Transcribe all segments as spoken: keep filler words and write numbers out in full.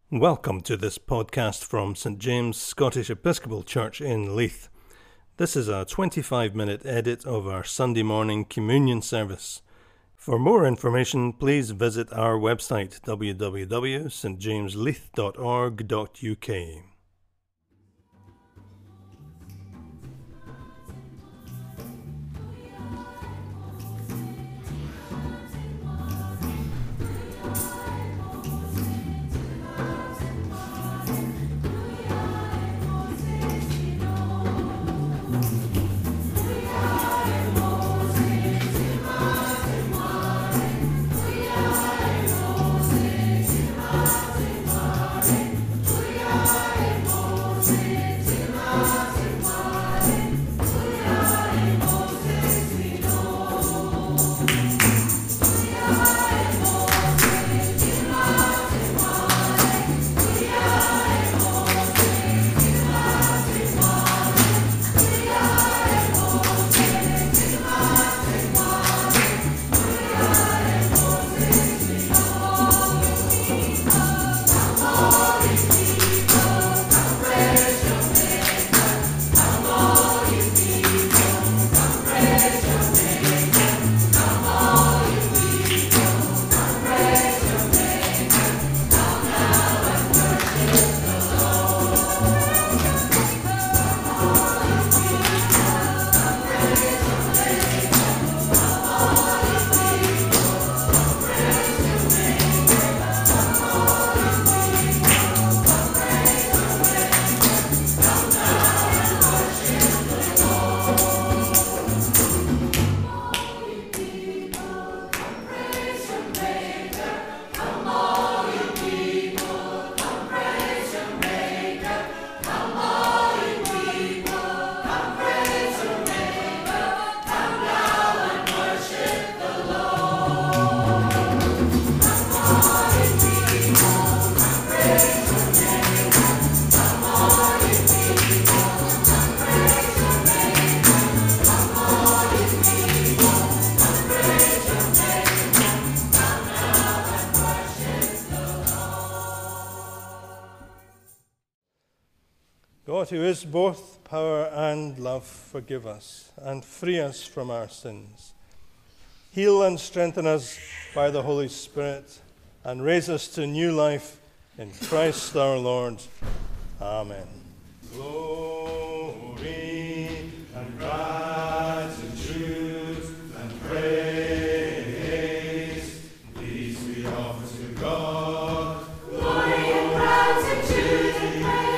Welcome to this podcast from Saint James Scottish Episcopal Church in Leith. This is a twenty-five minute edit of our Sunday morning communion service. For more information, please visit our website w w w dot st james leith dot org dot u k. God, who is both power and love, forgive us and free us from our sins. Heal and strengthen us by the Holy Spirit and raise us to new life in Christ our Lord. Amen. Glory and gratitude and praise, these we offer to God. Glory and gratitude and praise.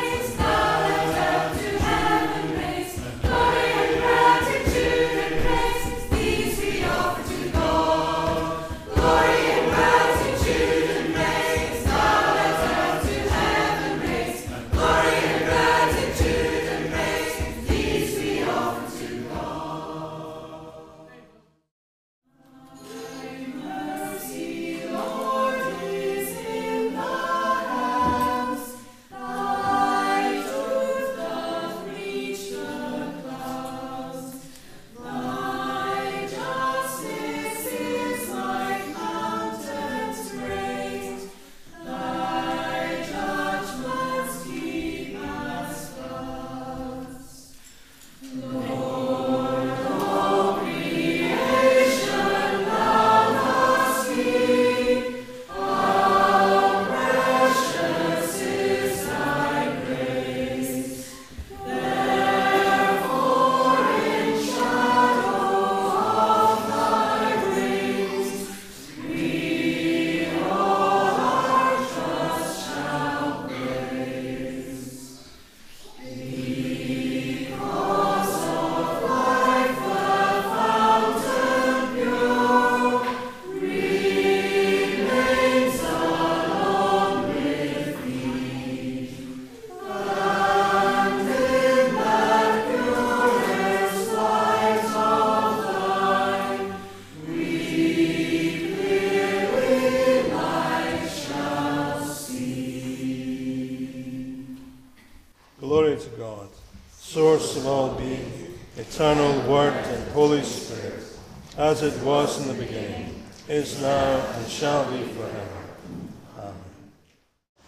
Glory to God, source of all being, eternal Word and Holy Spirit, as it was in the beginning, is now, and shall be forever. Amen.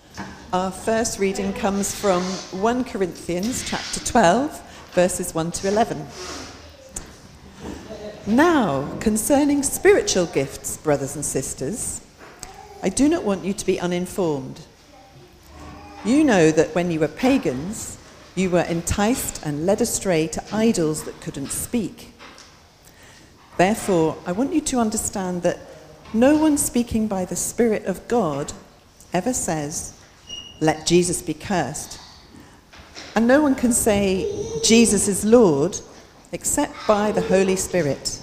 Our first reading comes from First Corinthians chapter twelve, verses one to eleven. Now, concerning spiritual gifts, brothers and sisters, I do not want you to be uninformed. You know that when you were pagans, you were enticed and led astray to idols that couldn't speak. Therefore, I want you to understand that no one speaking by the Spirit of God ever says, "Let Jesus be cursed." And no one can say, "Jesus is Lord," except by the Holy Spirit.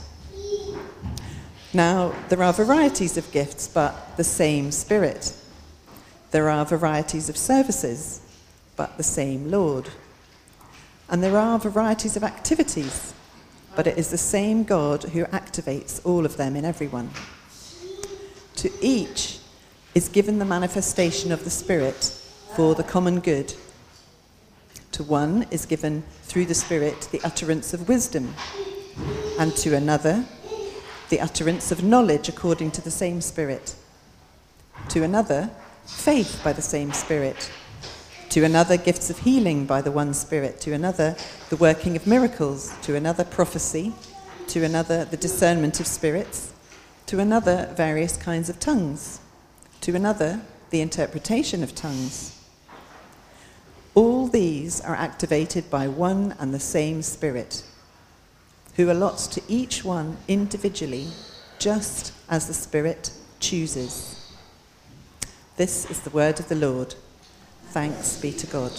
Now, there are varieties of gifts, but the same Spirit. There are varieties of services, but the same Lord. And there are varieties of activities, but it is the same God who activates all of them in everyone. To each is given the manifestation of the Spirit for the common good. To one is given through the Spirit the utterance of wisdom, and to another the utterance of knowledge according to the same Spirit. To another, faith by the same Spirit. To another, gifts of healing by the one Spirit. To another, the working of miracles. To another, prophecy. To another, the discernment of spirits. To another, various kinds of tongues. To another, the interpretation of tongues. All these are activated by one and the same Spirit, who allots to each one individually, just as the Spirit chooses. This is the word of the Lord. Thanks be to God.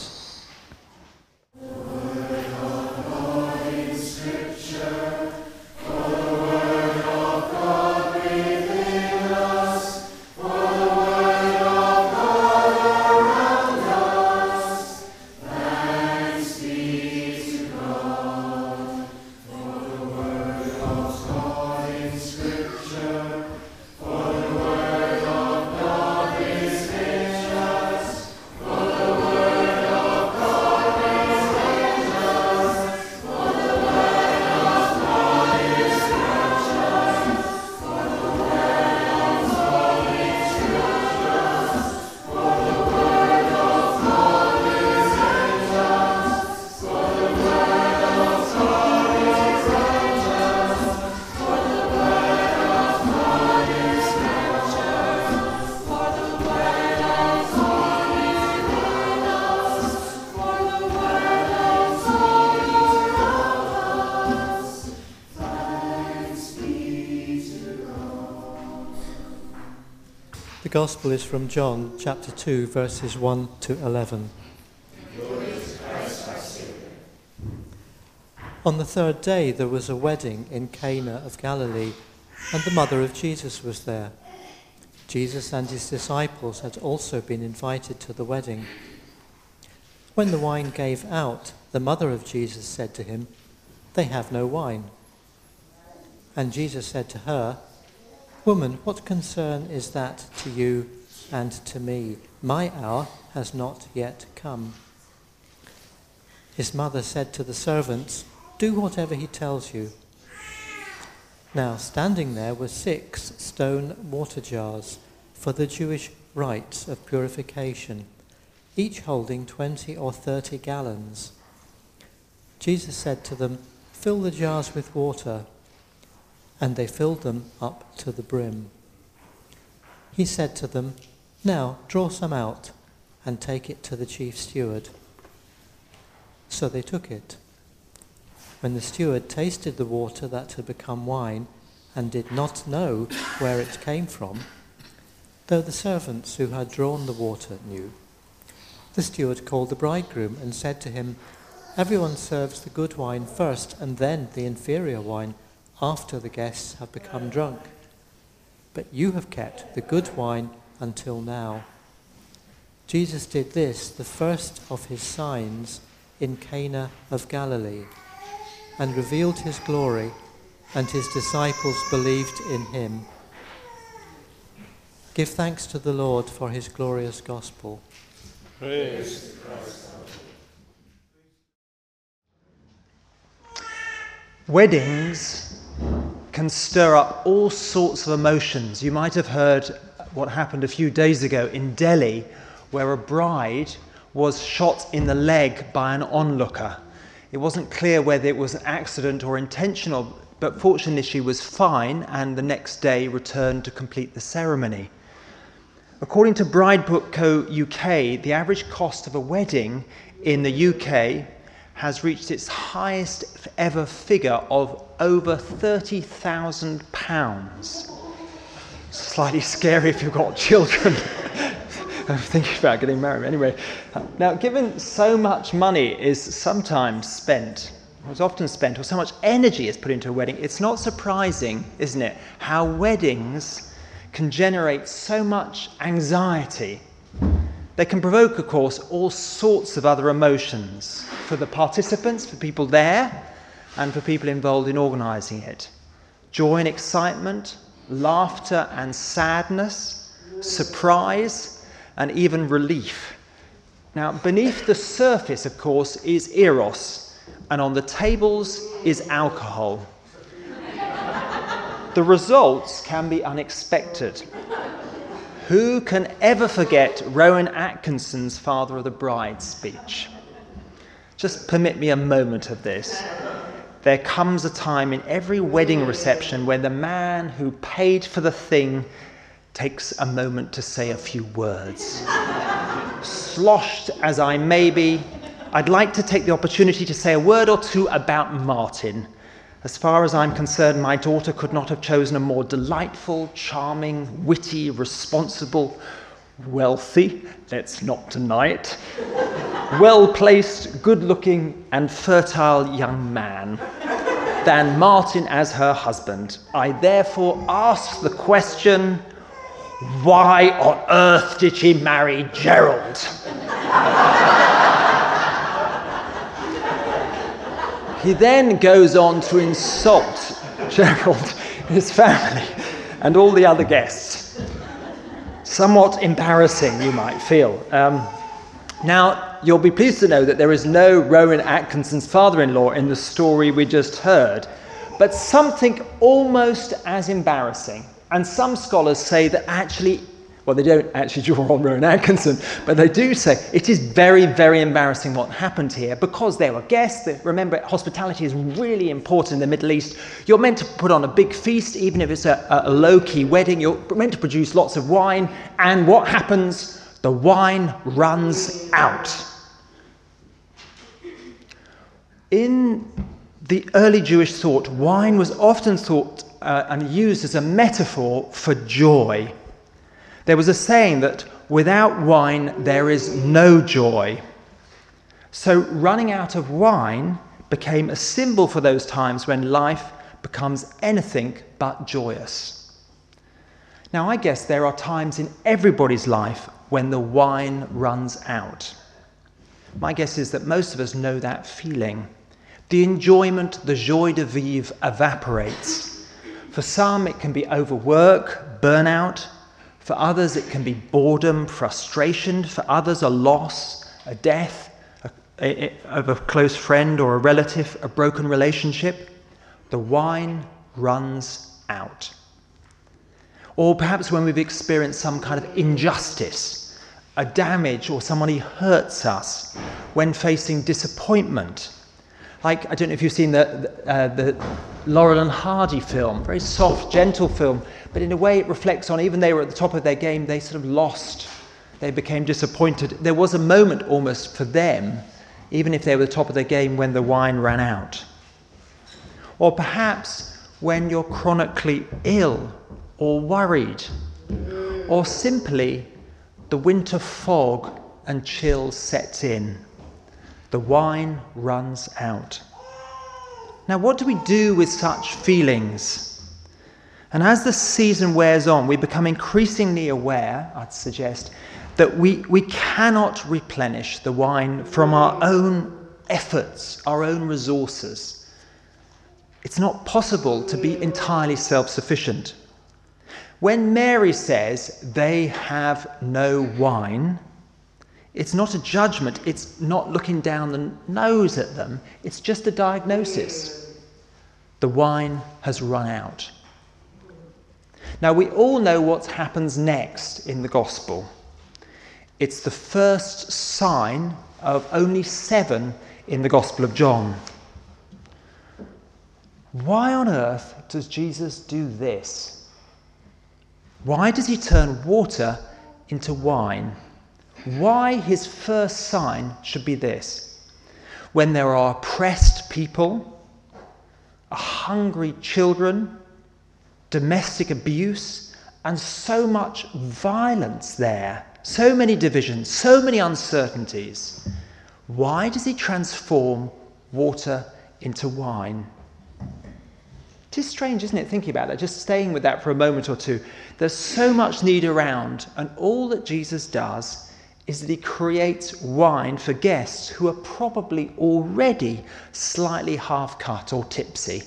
The Gospel is from John chapter two, verses one to eleven. On the third day there was a wedding in Cana of Galilee, and the mother of Jesus was there. Jesus and his disciples had also been invited to the wedding. When the wine gave out, the mother of Jesus said to him, "They have no wine." And Jesus said to her, "Woman, what concern is that to you and to me? My hour has not yet come." His mother said to the servants, "Do whatever he tells you." Now, standing there were six stone water jars for the Jewish rites of purification, each holding twenty or thirty gallons. Jesus said to them, "Fill the jars with water." And they filled them up to the brim. He said to them, "Now draw some out and take it to the chief steward." So they took it. When the steward tasted the water that had become wine and did not know where it came from, though the servants who had drawn the water knew, the steward called the bridegroom and said to him, "Everyone serves the good wine first and then the inferior wine after the guests have become drunk. But you have kept the good wine until now." Jesus did this, the first of his signs, in Cana of Galilee, and revealed his glory, and his disciples believed in him. Give thanks to the Lord for his glorious gospel. Praise Christ. Weddings can stir up all sorts of emotions. You might have heard what happened a few days ago in Delhi, where a bride was shot in the leg by an onlooker. It wasn't clear whether it was an accident or intentional, but fortunately she was fine and the next day returned to complete the ceremony. According to Bridebook Co U K, the average cost of a wedding in the U K has reached its highest ever figure of over thirty thousand pounds. Slightly scary if you've got children. I'm thinking about getting married. Anyway, now given so much money is sometimes spent, or is often spent, or so much energy is put into a wedding, it's not surprising, isn't it, how weddings can generate so much anxiety. They can provoke, of course, all sorts of other emotions for the participants, for people there, and for people involved in organising it. Joy and excitement, laughter and sadness, surprise, and even relief. Now, beneath the surface, of course, is eros, and on the tables is alcohol. The results can be unexpected. Who can ever forget Rowan Atkinson's Father of the Bride speech? Just permit me a moment of this. There comes a time in every wedding reception when the man who paid for the thing takes a moment to say a few words. Sloshed as I may be, I'd like to take the opportunity to say a word or two about Martin. As far as I'm concerned, my daughter could not have chosen a more delightful, charming, witty, responsible, wealthy, let's not deny it, well-placed, good-looking, and fertile young man than Martin as her husband. I therefore ask the question, why on earth did she marry Gerald? He then goes on to insult Gerald, his family, and all the other guests. Somewhat embarrassing, you might feel. Um, now, you'll be pleased to know that there is no Rowan Atkinson's father-in-law in the story we just heard, but something almost as embarrassing. And some scholars say that actually, well, they don't actually draw on Rowan Atkinson, but they do say it is very, very embarrassing what happened here because there were guests. Remember, hospitality is really important in the Middle East. You're meant to put on a big feast, even if it's a, a low-key wedding. You're meant to produce lots of wine. And what happens? The wine runs out. In the early Jewish thought, wine was often thought uh, and used as a metaphor for joy. There was a saying that without wine there is no joy. So running out of wine became a symbol for those times when life becomes anything but joyous. Now I guess there are times in everybody's life when the wine runs out. My guess is that most of us know that feeling. The enjoyment, the joie de vivre evaporates. For some it can be overwork, burnout. For others, it can be boredom, frustration. For others, a loss, a death a, a, of a close friend or a relative, a broken relationship. The wine runs out. Or perhaps when we've experienced some kind of injustice, a damage, or somebody hurts us, when facing disappointment. Like, I don't know if you've seen the, uh, the Laurel and Hardy film, very soft, gentle film, but in a way it reflects on, even they were at the top of their game, they sort of lost. They became disappointed. There was a moment almost for them, even if they were at the top of their game, when the wine ran out. Or perhaps when you're chronically ill or worried, or simply the winter fog and chill sets in. The wine runs out. Now, what do we do with such feelings? And as the season wears on, we become increasingly aware, I'd suggest, that we, we cannot replenish the wine from our own efforts, our own resources. It's not possible to be entirely self-sufficient. When Mary says they have no wine, it's not a judgment, it's not looking down the nose at them, it's just a diagnosis. The wine has run out. Now we all know what happens next in the gospel. It's the first sign of only seven in the Gospel of John. Why on earth does Jesus do this? Why does he turn water into wine? Why his first sign should be this? When there are oppressed people, hungry children, domestic abuse, and so much violence there, so many divisions, so many uncertainties, why does he transform water into wine? It is strange, isn't it, thinking about that, just staying with that for a moment or two. There's so much need around, and all that Jesus does is that he creates wine for guests who are probably already slightly half-cut or tipsy.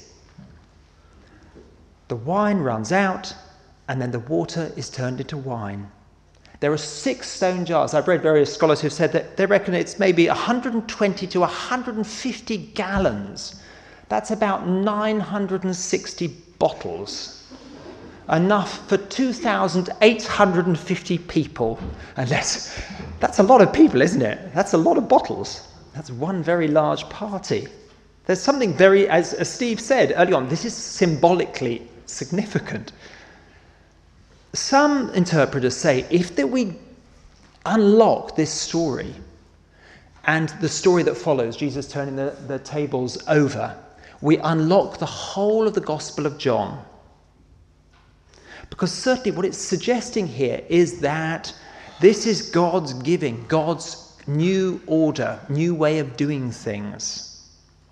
The wine runs out, and then the water is turned into wine. There are six stone jars. I've read various scholars who've said that they reckon it's maybe one hundred twenty to one hundred fifty gallons. That's about nine hundred sixty bottles. Enough for two thousand eight hundred fifty people. And that's, that's a lot of people, isn't it? That's a lot of bottles. That's one very large party. There's something very, as, as Steve said early on, this is symbolically significant. Some interpreters say if that we unlock this story and the story that follows, Jesus turning the, the tables over, we unlock the whole of the Gospel of John. Because certainly what it's suggesting here is that this is God's giving, God's new order, new way of doing things.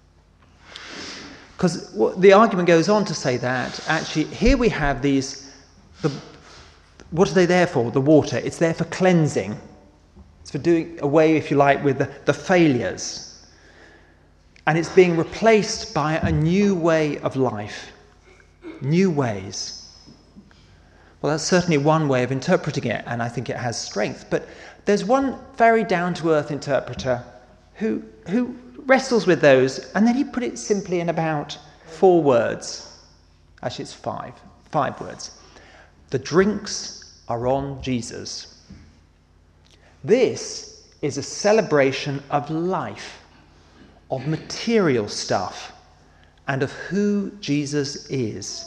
Because the argument goes on to say that actually here we have these, the, what are they there for? The water. It's there for cleansing. It's for doing away, if you like, with the, the failures. And it's being replaced by a new way of life. New ways. Well, that's certainly one way of interpreting it, and I think it has strength. But there's one very down-to-earth interpreter who, who wrestles with those, and then he put it simply in about four words. Actually, it's five. Five words. The drinks are on Jesus. This is a celebration of life, of material stuff, and of who Jesus is.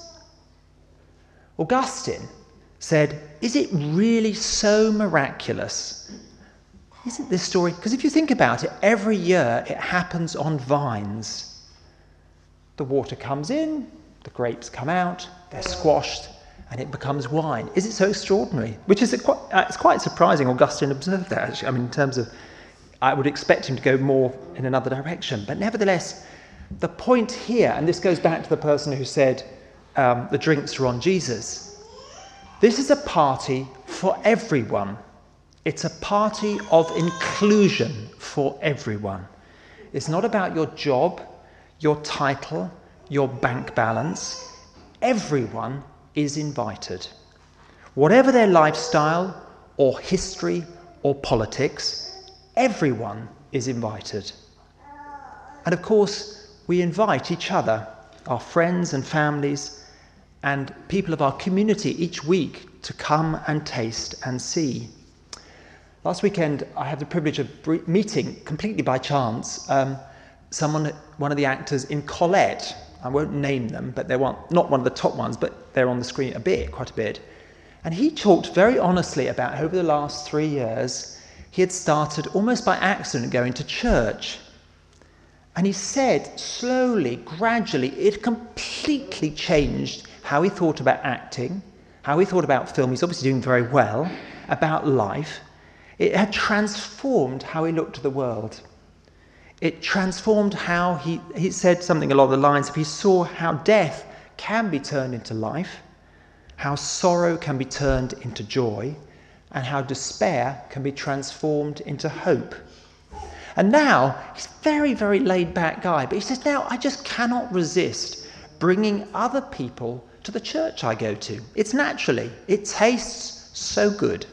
Augustine said, is it really so miraculous? Isn't this story? Because if you think about it, every year it happens on vines. The water comes in, the grapes come out, they're squashed, and it becomes wine. Is it so extraordinary? Which is a quite, uh, it's quite surprising Augustine observed that, actually. I mean, in terms of, I would expect him to go more in another direction. But nevertheless, the point here, and this goes back to the person who said um, the drinks are on Jesus. This is a party for everyone. It's a party of inclusion for everyone. It's not about your job, your title, your bank balance. Everyone is invited. Whatever their lifestyle or history or politics, everyone is invited. And of course, we invite each other, our friends and families, and people of our community each week to come and taste and see. Last weekend, I had the privilege of meeting, completely by chance, um, someone, one of the actors in Colette. I won't name them, but they're one, not one of the top ones, but they're on the screen a bit, quite a bit. And he talked very honestly about how over the last three years, he had started almost by accident going to church. And he said, slowly, gradually, it completely changed how he thought about acting, how he thought about film. He's obviously doing very well, about life. It had transformed how he looked at the world. It transformed how he, he said something along the lines of he saw how death can be turned into life, how sorrow can be turned into joy, and how despair can be transformed into hope. And now, he's a very, very laid-back guy, but he says, now I just cannot resist bringing other people to the church I go to. It's naturally, it tastes so good.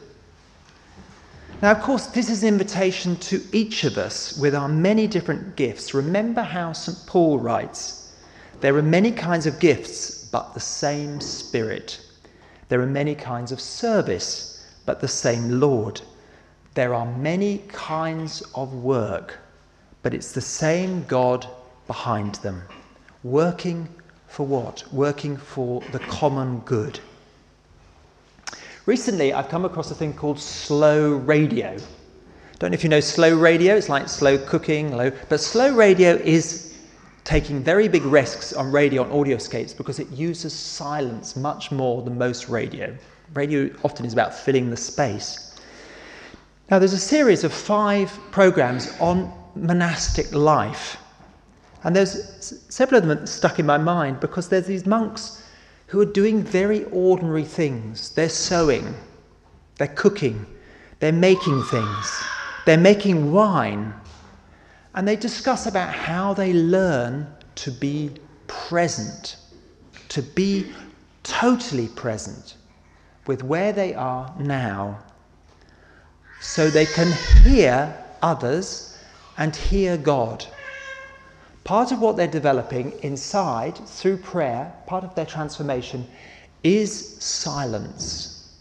Now, of course, this is an invitation to each of us with our many different gifts. Remember how Saint Paul writes, there are many kinds of gifts, but the same Spirit. There are many kinds of service, but the same Lord. There are many kinds of work, but it's the same God behind them. Working for what? Working for the common good. Recently, I've come across a thing called slow radio. Don't know if you know slow radio. It's like slow cooking, low, but slow radio is taking very big risks on radio and audioscapes because it uses silence much more than most radio. Radio often is about filling the space. Now, there's a series of five programs on monastic life. And there's several of them that stuck in my mind because there's these monks who are doing very ordinary things. They're sewing, they're cooking, they're making things, they're making wine. And they discuss about how they learn to be present, to be totally present with where they are now, so they can hear others and hear God. Part of what they're developing inside through prayer, part of their transformation, is silence.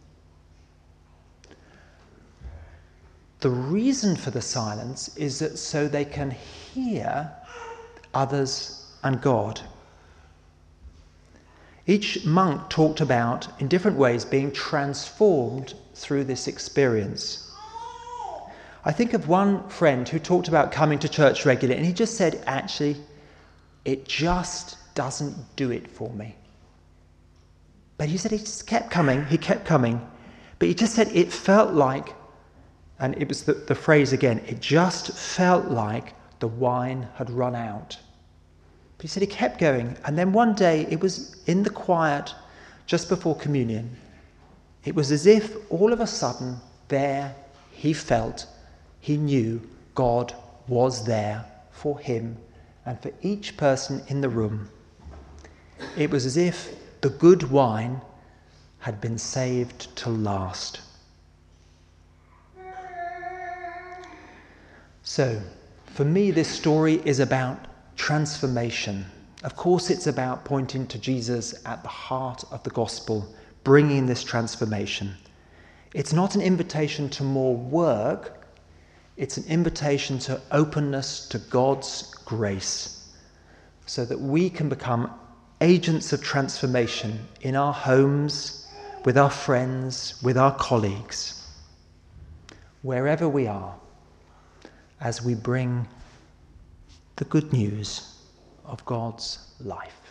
The reason for the silence is that so they can hear others and God. Each monk talked about, in different ways, being transformed through this experience. I think of one friend who talked about coming to church regularly, and he just said, actually, it just doesn't do it for me. But he said he just kept coming, he kept coming, but he just said it felt like, and it was the, the phrase again, it just felt like the wine had run out. But he said he kept going, and then one day, it was in the quiet, just before communion, it was as if all of a sudden, there he felt, he knew God was there for him and for each person in the room. It was as if the good wine had been saved to last. So, for me, this story is about transformation. Of course, it's about pointing to Jesus at the heart of the gospel, bringing this transformation. It's not an invitation to more work. It's an invitation to openness to God's grace so that we can become agents of transformation in our homes, with our friends, with our colleagues, wherever we are, as we bring the good news of God's life.